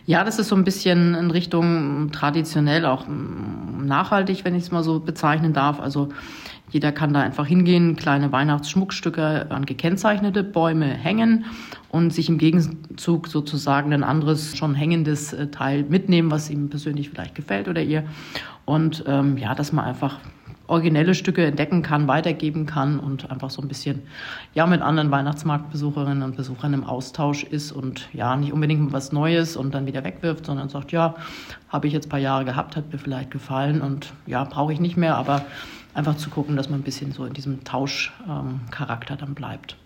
Ja, das ist so ein bisschen in Richtung traditionell, auch nachhaltig, wenn ich es mal so bezeichnen darf. Also jeder kann da einfach hingehen, kleine Weihnachtsschmuckstücke an gekennzeichnete Bäume hängen und sich im Gegenzug sozusagen ein anderes, schon hängendes Teil mitnehmen, was ihm persönlich vielleicht gefällt oder ihr. Und dass man einfach originelle Stücke entdecken kann, weitergeben kann und einfach so ein bisschen mit anderen Weihnachtsmarktbesucherinnen und Besuchern im Austausch ist und nicht unbedingt was Neues und dann wieder wegwirft, sondern sagt, habe ich jetzt ein paar Jahre gehabt, hat mir vielleicht gefallen und brauche ich nicht mehr, aber einfach zu gucken, dass man ein bisschen so in diesem Tauschcharakter dann bleibt.